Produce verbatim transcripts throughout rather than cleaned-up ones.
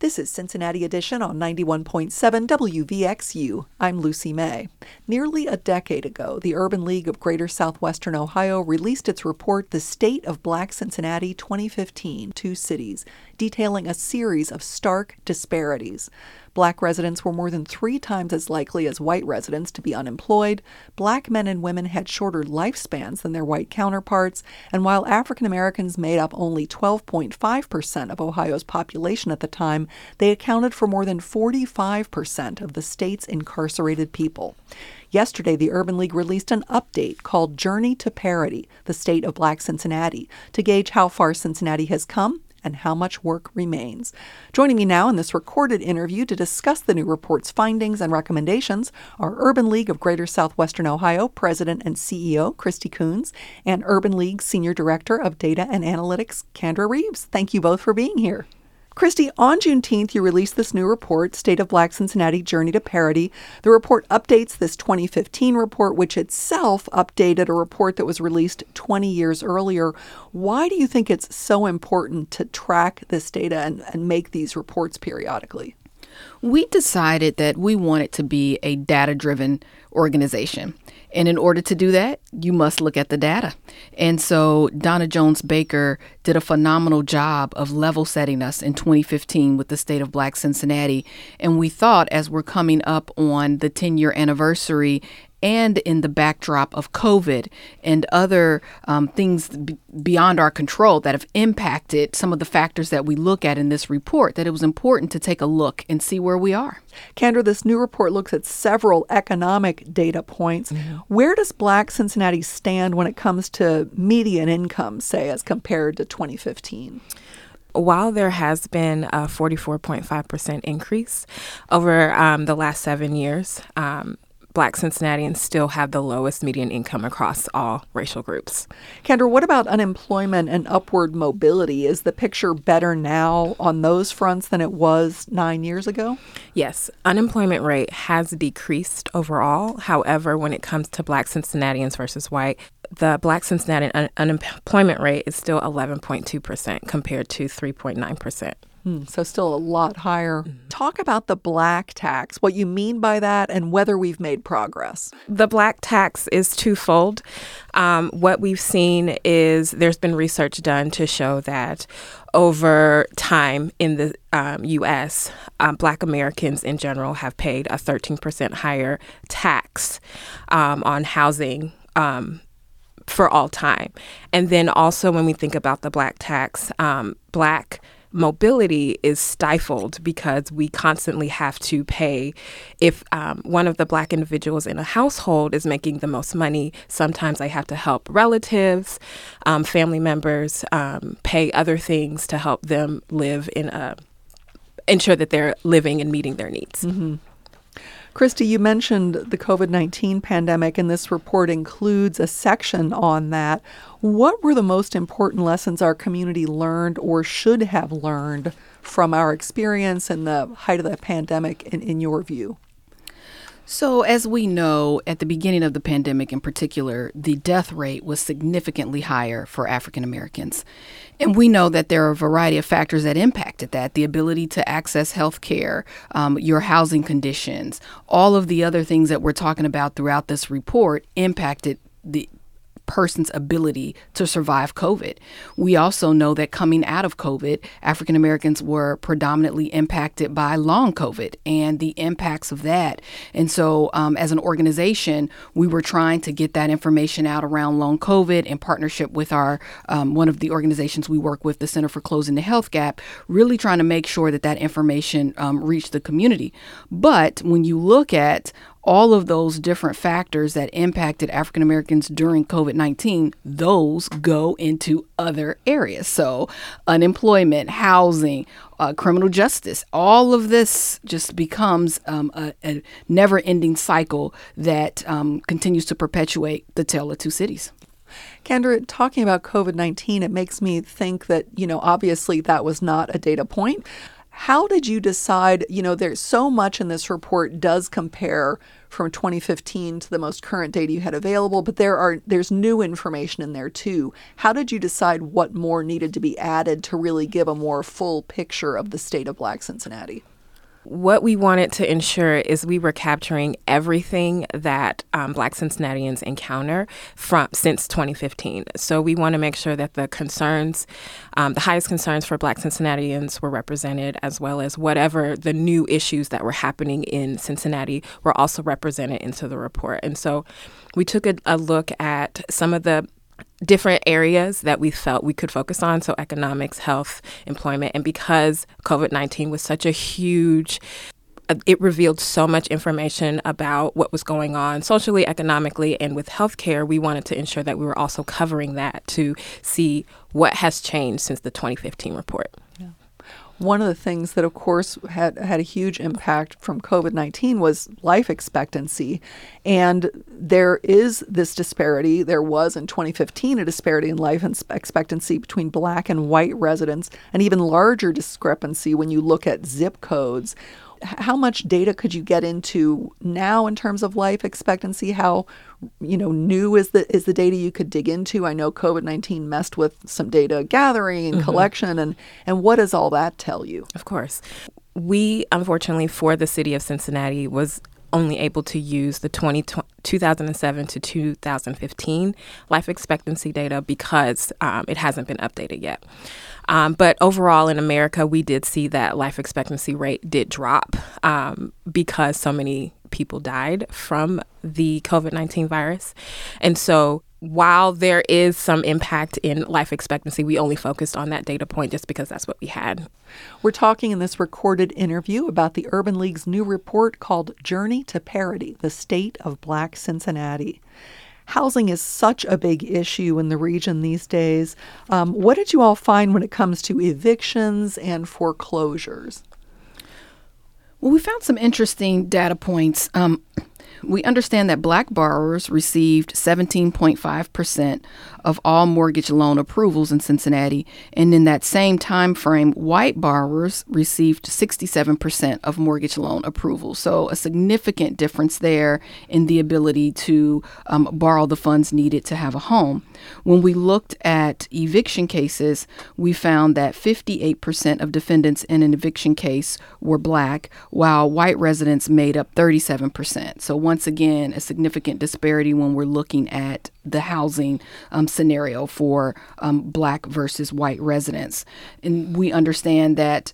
This is Cincinnati Edition on ninety-one point seven W V X U. I'm Lucy May. Nearly a decade ago, the Urban League of Greater Southwestern Ohio released its report, The State of Black Cincinnati twenty fifteen, Two Cities, detailing a series of stark disparities. Black residents were more than three times as likely as white residents to be unemployed. Black men and women had shorter lifespans than their white counterparts. And while African Americans made up only twelve point five percent of Ohio's population at the time, they accounted for more than forty-five percent of the state's incarcerated people. Yesterday, the Urban League released an update called Journey to Parity, the State of Black Cincinnati, to gauge how far Cincinnati has come and how much work remains. Joining me now in this recorded interview to discuss the new report's findings and recommendations are Urban League of Greater Southwestern Ohio President and C E O Christy Coons and Urban League Senior Director of Data and Analytics Kendra Reeves. Thank you both for being here. Christy, on Juneteenth, you released this new report, State of Black Cincinnati Journey to Parity. The report updates this twenty fifteen report, which itself updated a report that was released twenty years earlier. Why do you think it's so important to track this data and, and make these reports periodically? We decided that we wanted to be a data-driven organization. And in order to do that, you must look at the data. And so Donna Jones Baker did a phenomenal job of level setting us in twenty fifteen with the State of Black Cincinnati. And we thought, as we're coming up on the ten-year anniversary and in the backdrop of COVID and other um, things b- beyond our control that have impacted some of the factors that we look at in this report, that it was important to take a look and see where we are. Kendra, this new report looks at several economic data points. Mm-hmm. Where does Black Cincinnati stand when it comes to median income, say, as compared to twenty fifteen? While there has been a forty-four point five percent increase over um, the last seven years, um, Black Cincinnatians still have the lowest median income across all racial groups. Kendra, what about unemployment and upward mobility? Is the picture better now on those fronts than it was nine years ago? Yes, unemployment rate has decreased overall. However, when it comes to Black Cincinnatians versus white, the Black Cincinnati un- unemployment rate is still eleven point two percent compared to three point nine percent. Hmm, so still a lot higher. Mm-hmm. Talk about the black tax, what you mean by that, and whether we've made progress. The black tax is twofold. Um, what we've seen is there's been research done to show that over time in the um, U S, um, Black Americans in general have paid a thirteen percent higher tax um, on housing um, for all time. And then also when we think about the black tax, um, Black mobility is stifled because we constantly have to pay. If um, one of the Black individuals in a household is making the most money, sometimes I have to help relatives, um, family members, um, pay other things to help them live in a, ensure that they're living and meeting their needs. Mm-hmm. Christy, you mentioned the COVID nineteen pandemic, and this report includes a section on that. What were the most important lessons our community learned or should have learned from our experience in the height of the pandemic, in, in your view? So as we know, at the beginning of the pandemic in particular, the death rate was significantly higher for African Americans. And we know that there are a variety of factors that impacted that, the ability to access health care, um, your housing conditions, all of the other things that we're talking about throughout this report impacted the person's ability to survive COVID. We also know that coming out of COVID, African Americans were predominantly impacted by long COVID and the impacts of that. And so um, as an organization, we were trying to get that information out around long COVID in partnership with our um, one of the organizations we work with, the Center for Closing the Health Gap, really trying to make sure that that information um, reached the community. But when you look at all of those different factors that impacted African Americans during COVID nineteen, those go into other areas. So unemployment, housing, uh, criminal justice, all of this just becomes um, a, a never-ending cycle that um, continues to perpetuate the tale of two cities. Kendra, talking about COVID nineteen, it makes me think that, you know, obviously that was not a data point. How did you decide, you know, there's so much in this report does compare from twenty fifteen to the most current data you had available, but there are there's new information in there too. How did you decide what more needed to be added to really give a more full picture of the state of Black Cincinnati? What we wanted to ensure is we were capturing everything that um, Black Cincinnatians encounter from since twenty fifteen. So we want to make sure that the concerns, um, the highest concerns for Black Cincinnatians were represented, as well as whatever the new issues that were happening in Cincinnati were also represented into the report. And so we took a, a look at some of the different areas that we felt we could focus on, so economics, health, employment. And because COVID nineteen was such a huge, it revealed so much information about what was going on socially, economically, and with healthcare, we wanted to ensure that we were also covering that to see what has changed since the twenty fifteen report. Yeah. One of the things that, of course, had had a huge impact from COVID nineteen was life expectancy. And there is this disparity. There was in twenty fifteen a disparity in life expectancy between Black and white residents, an even larger discrepancy when you look at zip codes. How much data could you get into now in terms of life expectancy? How, you know, new is the is the data you could dig into? I know COVID nineteen messed with some data gathering and mm-hmm. collection, and and what does all that tell you? Of course. We, unfortunately, for the city of Cincinnati, was only able to use the two thousand seven to two thousand fifteen life expectancy data because um, it hasn't been updated yet. Um, but overall in America, we did see that life expectancy rate did drop um, because so many people died from the COVID nineteen virus. And so while there is some impact in life expectancy, we only focused on that data point just because that's what we had. We're talking in this recorded interview about the Urban League's new report called Journey to Parity, the State of Black Cincinnati. Housing is such a big issue in the region these days. Um, what did you all find when it comes to evictions and foreclosures? Well, we found some interesting data points. Um, we understand that Black borrowers received seventeen point five percent of all mortgage loan approvals in Cincinnati. And in that same time frame, white borrowers received sixty-seven percent of mortgage loan approvals. So a significant difference there in the ability to um, borrow the funds needed to have a home. When we looked at eviction cases, we found that fifty-eight percent of defendants in an eviction case were Black, while white residents made up thirty-seven percent. So once again, a significant disparity when we're looking at the housing um, scenario for um, Black versus white residents. And we understand that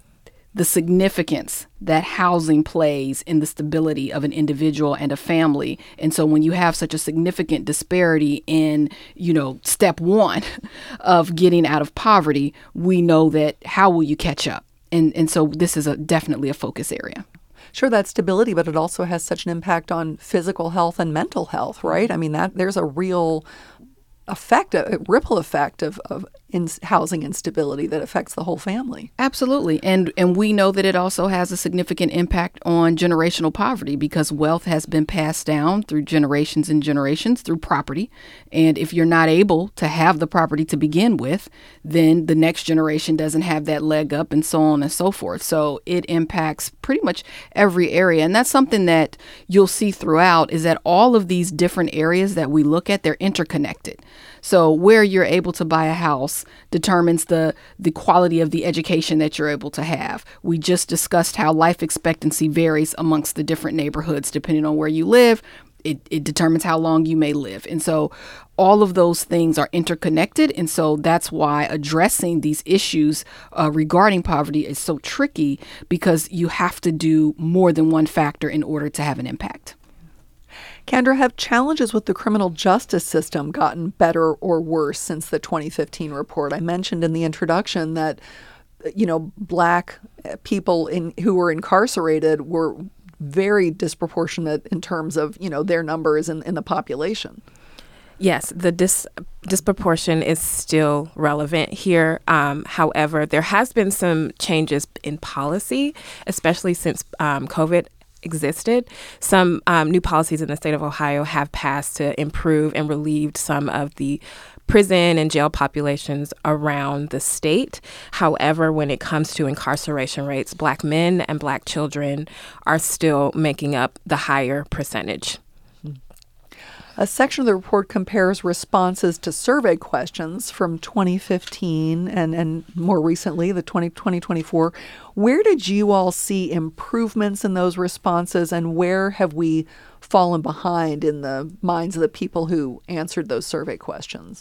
the significance that housing plays in the stability of an individual and a family. And so when you have such a significant disparity in, you know, step one of getting out of poverty, we know that how will you catch up? And and so this is a definitely a focus area. Sure, that's stability, but it also has such an impact on physical health and mental health, right? I mean, that there's a real effect, a ripple effect of, of in housing instability that affects the whole family. Absolutely. And and we know that it also has a significant impact on generational poverty because wealth has been passed down through generations and generations through property. And if you're not able to have the property to begin with, then the next generation doesn't have that leg up and so on and so forth. So it impacts pretty much every area. And that's something that you'll see throughout is that all of these different areas that we look at, they're interconnected. So where you're able to buy a house determines the the quality of the education that you're able to have. We just discussed how life expectancy varies amongst the different neighborhoods depending on where you live. It, it determines how long you may live. And so all of those things are interconnected. And so that's why addressing these issues uh, regarding poverty is so tricky because you have to do more than one factor in order to have an impact. Kendra, have challenges with the criminal justice system gotten better or worse since the twenty fifteen report? I mentioned in the introduction that, you know, Black people in who were incarcerated were very disproportionate in terms of, you know, their numbers in, in the population. Yes, the dis- disproportion is still relevant here. Um, however, there has been some changes in policy, especially since um, COVID existed. Some um, new policies in the state of Ohio have passed to improve and relieved some of the prison and jail populations around the state. However, when it comes to incarceration rates, Black men and Black children are still making up the higher percentage. A section of the report compares responses to survey questions from twenty fifteen and, and more recently, the twenty twenty-four. Where did you all see improvements in those responses, and where have we fallen behind in the minds of the people who answered those survey questions?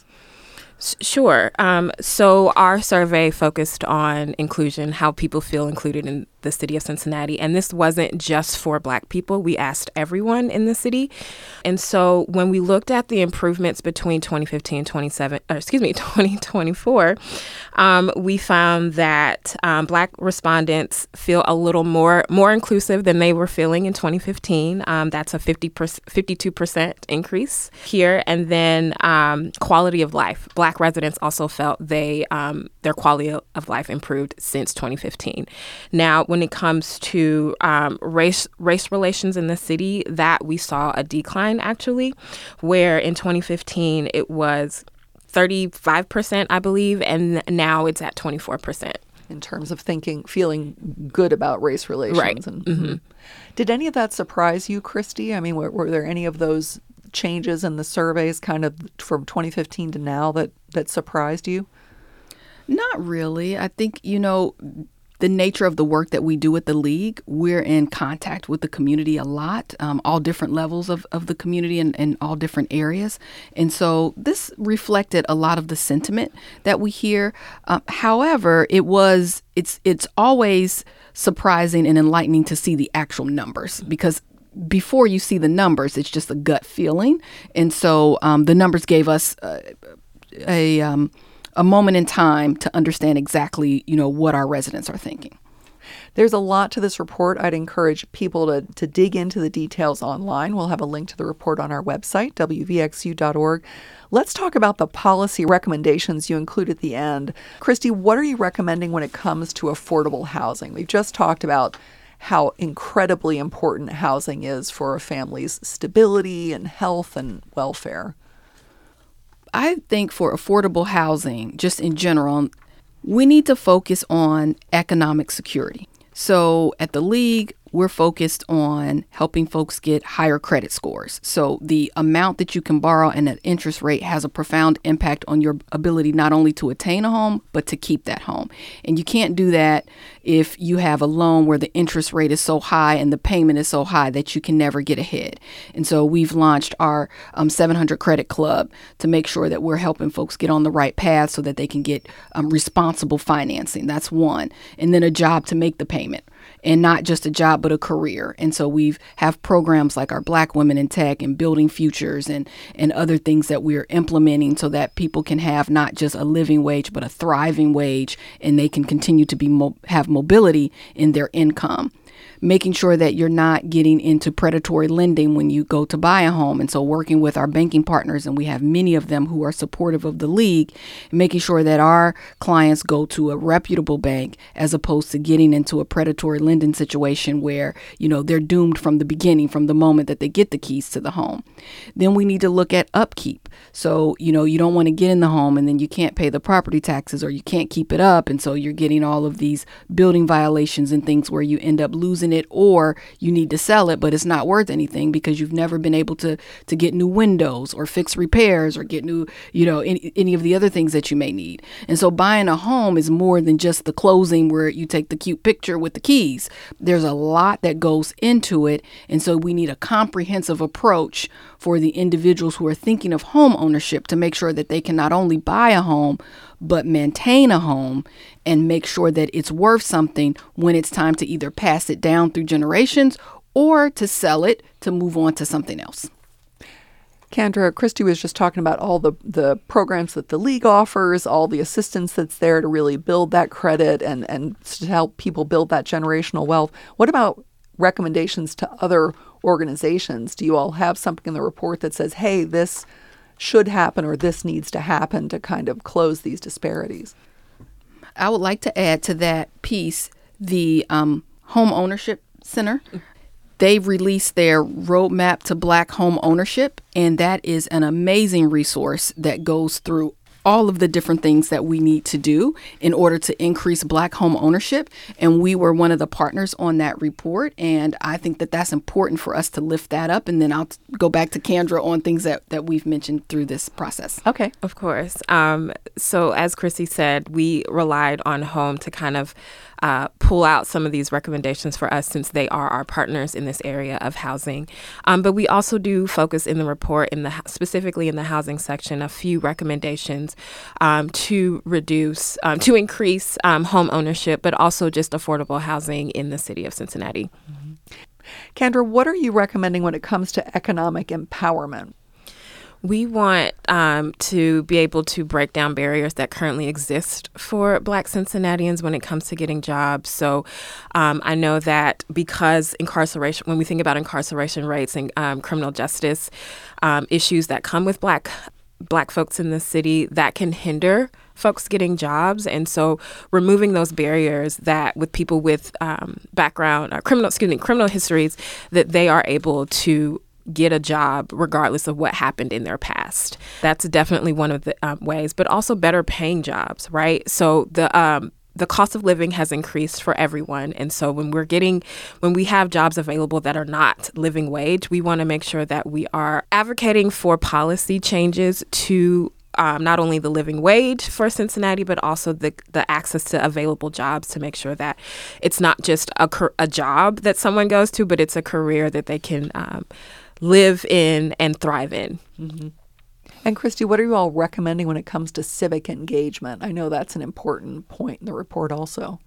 Sure. Um, so our survey focused on inclusion, how people feel included in the city of Cincinnati. And this wasn't just for Black people. We asked everyone in the city. And so when we looked at the improvements between twenty fifteen and twenty-seven, or excuse me, twenty twenty-four, um, we found that um, Black respondents feel a little more more inclusive than they were feeling in twenty fifteen. Um, that's a fifty percent, fifty-two percent increase here. And then um, quality of life. Black residents also felt they um, their quality of life improved since twenty fifteen. Now, when it comes to um, race race relations in the city, that we saw a decline actually, where in twenty fifteen it was thirty-five percent, I believe, and now it's at twenty-four percent. In terms of thinking, feeling good about race relations. Right. And, mm-hmm. Did any of that surprise you, Christy? I mean, were, were there any of those changes in the surveys kind of from twenty fifteen to now that, that surprised you? Not really. I think, you know, the nature of the work that we do at the League, we're in contact with the community a lot, um, all different levels of, of the community and, and all different areas. And so this reflected a lot of the sentiment that we hear. Um, however, it was it's it's always surprising and enlightening to see the actual numbers, because before you see the numbers, it's just a gut feeling. And so um, the numbers gave us uh, a um, a moment in time to understand exactly, you know, what our residents are thinking. There's a lot to this report. I'd encourage people to, to dig into the details online. We'll have a link to the report on our website, W V X U dot org. Let's talk about the policy recommendations you include at the end. Christy, what are you recommending when it comes to affordable housing? We've just talked about how incredibly important housing is for a family's stability and health and welfare. I think for affordable housing, just in general, we need to focus on economic security. So at the League, we're focused on helping folks get higher credit scores. So the amount that you can borrow and that interest rate has a profound impact on your ability not only to attain a home, but to keep that home. And you can't do that if you have a loan where the interest rate is so high and the payment is so high that you can never get ahead. And so we've launched our um, seven hundred Credit Club to make sure that we're helping folks get on the right path so that they can get um, responsible financing. That's one. And then a job to make the payment. And not just a job, but a career. And so we've have programs like our Black Women in Tech and Building Futures and, and other things that we're implementing so that people can have not just a living wage, but a thriving wage, and they can continue to be mo- have mobility in their income. Making sure that you're not getting into predatory lending when you go to buy a home. And so working with our banking partners, and we have many of them who are supportive of the League, making sure that our clients go to a reputable bank as opposed to getting into a predatory lending situation where, you know, they're doomed from the beginning, from the moment that they get the keys to the home. Then we need to look at upkeep. So, you know, you don't want to get in the home and then you can't pay the property taxes or you can't keep it up. And so you're getting all of these building violations and things where you end up losing it, or you need to sell it, but it's not worth anything because you've never been able to to get new windows or fix repairs or get new, you know, any, any of the other things that you may need. And so buying a home is more than just the closing where you take the cute picture with the keys. There's a lot that goes into it. And so we need a comprehensive approach for the individuals who are thinking of home ownership to make sure that they can not only buy a home, but maintain a home and make sure that it's worth something when it's time to either pass it down through generations or to sell it to move on to something else. Kendra, Christy was just talking about all the, the programs that the League offers, all the assistance that's there to really build that credit and, and to help people build that generational wealth. What about recommendations to other organizations? Do you all have something in the report that says, hey, this should happen or this needs to happen to kind of close these disparities? I would like to add to that piece the um, Home Ownership Center. They've released their roadmap to Black home ownership, and that is an amazing resource that goes through all of the different things that we need to do in order to increase Black home ownership. And we were one of the partners on that report. And I think that that's important for us to lift that up. And then I'll t- go back to Kendra on things that, that we've mentioned through this process. Okay. Of course. Um, so as Chrissy said, we relied on HOME to kind of uh, pull out some of these recommendations for us since they are our partners in this area of housing. Um, but we also do focus in the report, in the specifically in the housing section, a few recommendations um, to reduce, um, to increase um, home ownership, but also just affordable housing in the city of Cincinnati. Mm-hmm. Kendra, what are you recommending when it comes to economic empowerment? We want um, to be able to break down barriers that currently exist for Black Cincinnatians when it comes to getting jobs. So um, I know that because incarceration, when we think about incarceration rates and um, criminal justice um, issues that come with Black Black folks in the city, that can hinder folks getting jobs. And so removing those barriers that with people with um, background, uh, criminal, excuse me, criminal histories, that they are able to get a job regardless of what happened in their past. That's definitely one of the um, ways, but also better paying jobs, right? So the um, the cost of living has increased for everyone. And so when we're getting, when we have jobs available that are not living wage, we want to make sure that we are advocating for policy changes to Um, not only the living wage for Cincinnati, but also the the access to available jobs to make sure that it's not just a, a job that someone goes to, but it's a career that they can um, live in and thrive in. Mm-hmm. And Christy, what are you all recommending when it comes to civic engagement? I know that's an important point in the report also.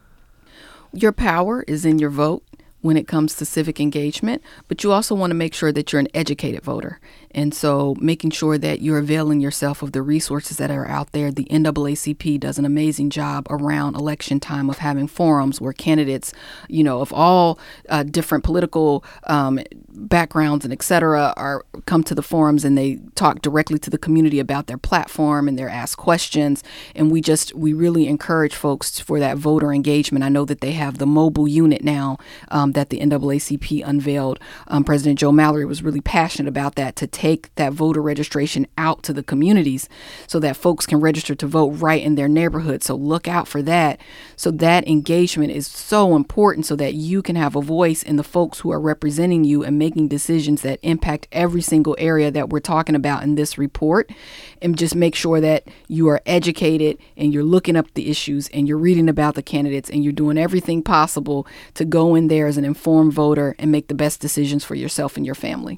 Your power is in your vote when it comes to civic engagement, but you also want to make sure that you're an educated voter. And so making sure that you're availing yourself of the resources that are out there. The N double A C P does an amazing job around election time of having forums where candidates, you know, of all uh, different political um, backgrounds and et cetera, are come to the forums and they talk directly to the community about their platform and they're asked questions. And we just, we really encourage folks for that voter engagement. I know that they have the mobile unit now um, that the N double A C P unveiled. Um, President Joe Mallory was really passionate about that, to take that voter registration out to the communities so that folks can register to vote right in their neighborhood. So look out for that. So that engagement is so important so that you can have a voice in the folks who are representing you and making decisions that impact every single area that we're talking about in this report. And just make sure that you are educated and you're looking up the issues and you're reading about the candidates and you're doing everything possible to go in there as an informed voter and make the best decisions for yourself and your family.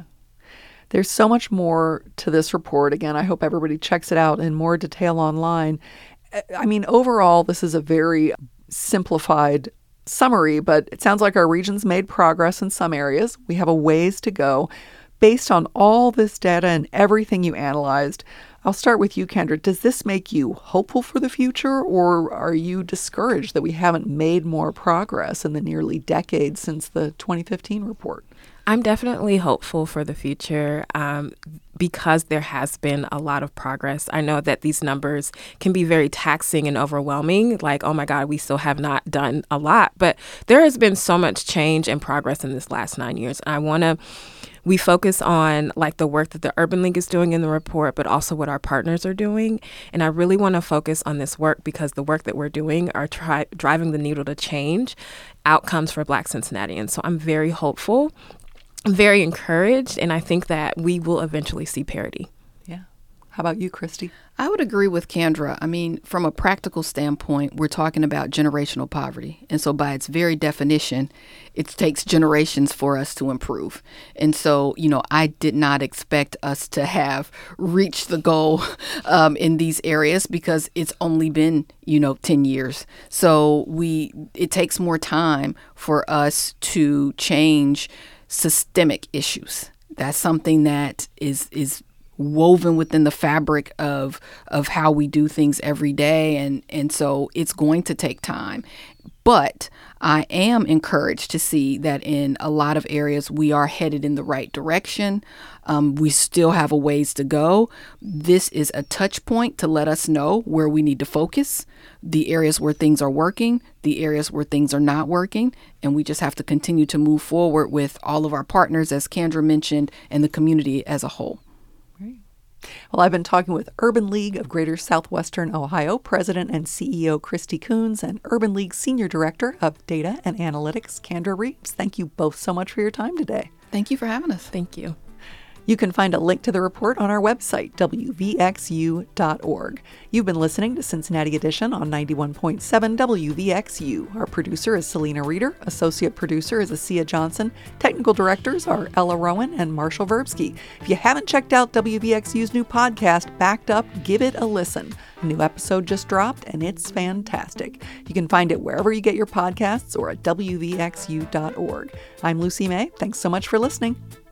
There's so much more to this report. Again, I hope everybody checks it out in more detail online. I mean, overall, this is a very simplified summary, but it sounds like our region's made progress in some areas. We have a ways to go. Based on all this data and everything you analyzed, I'll start with you, Kendra. Does this make you hopeful for the future, or are you discouraged that we haven't made more progress in the nearly decade since the twenty fifteen report? I'm definitely hopeful for the future um, because there has been a lot of progress. I know that these numbers can be very taxing and overwhelming, like, oh my God, we still have not done a lot. But there has been so much change and progress in this last nine years. And I want to, we focus on like the work that the Urban League is doing in the report, but also what our partners are doing. And I really want to focus on this work because the work that we're doing are tri- driving the needle to change outcomes for Black Cincinnatians. So I'm very hopeful. I'm very encouraged, and I think that we will eventually see parity. Yeah. How about you, Christy? I would agree with Kendra. I mean, from a practical standpoint, we're talking about generational poverty. And so by its very definition, it takes generations for us to improve. And so, you know, I did not expect us to have reached the goal um, in these areas because it's only been, you know, ten years. So we it takes more time for us to change systemic issues. That's something that is is woven within the fabric of of how we do things every day, and and so it's going to take time. But I am encouraged to see that in a lot of areas we are headed in the right direction. Um, we still have a ways to go. This is a touch point to let us know where we need to focus, the areas where things are working, the areas where things are not working, and we just have to continue to move forward with all of our partners, as Kendra mentioned, and the community as a whole. Well, I've been talking with Urban League of Greater Southwestern Ohio President and C E O Christy Coons and Urban League Senior Director of Data and Analytics, Kendra Reeves. Thank you both so much for your time today. Thank you for having us. Thank you. You can find a link to the report on our website, W V X U dot org. You've been listening to Cincinnati Edition on ninety-one point seven W V X U. Our producer is Selena Reeder. Associate producer is Asia Johnson. Technical directors are Ella Rowan and Marshall Verbsky. If you haven't checked out W V X U's new podcast, Backed Up, give it a listen. A new episode just dropped, and it's fantastic. You can find it wherever you get your podcasts or at W V X U dot org. I'm Lucy May. Thanks so much for listening.